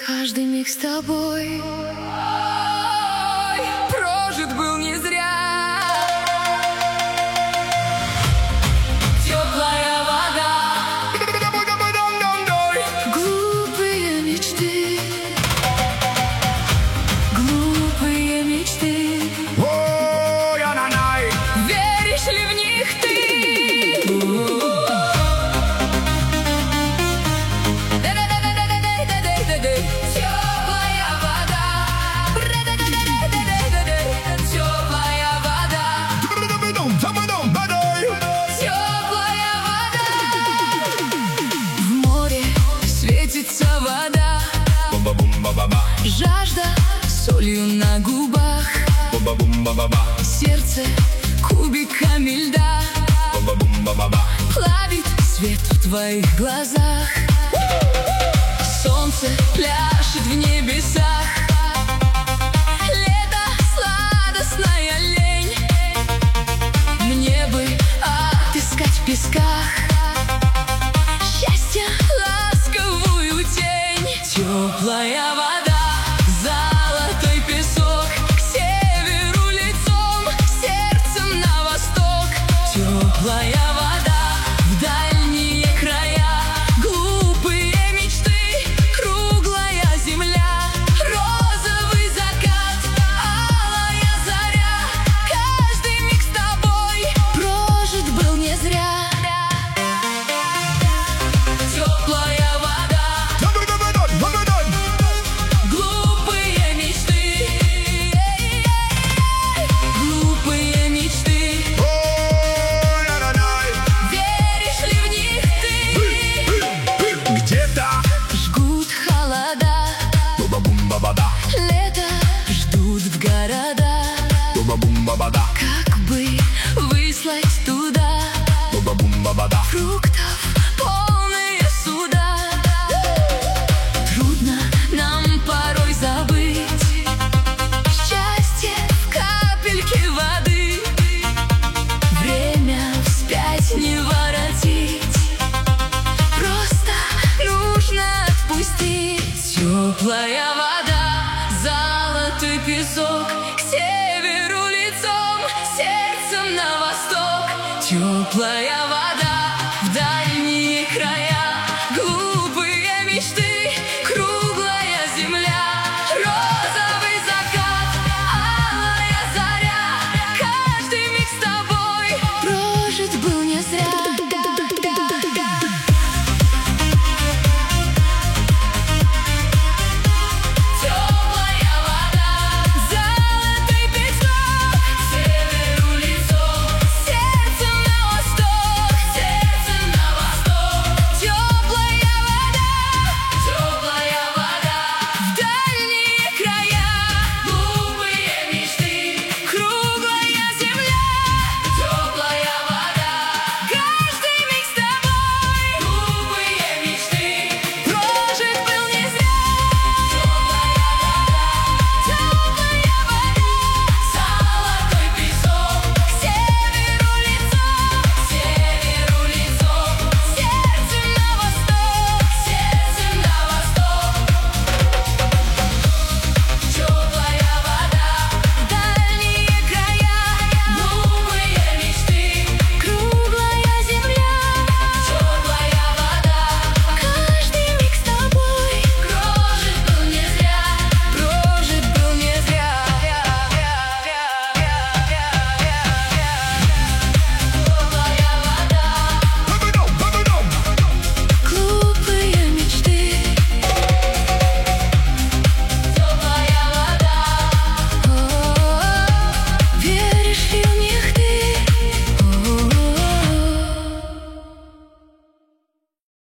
Каждый миг с тобой прожит был не зря. Теплая вода, глупые мечты, глупые мечты. Веришь ли в них ты? Вода, жажда солью на губах, сердце кубиками льда плавит свет в твоих глазах. Солнце пляшет в небесах, лето сладостная лень. Мне бы отыскать в песках счастье, ласковую тень. Теплая вода, золотой песок, к северу лицом, сердцем на восток. Теплая вода, в дальние края, глупые мечты, круглая земля, розовый закат, алая заря. Каждый миг с тобой прожит был не зря. Теплая лето ждут в города, как бы выслать туда фруктов полные суда. Трудно нам порой забыть счастье в капельке воды. Время вспять не воротить, просто нужно отпустить. Теплая вода, золотой песок, к северу лицом, сердцем на восток. Теплая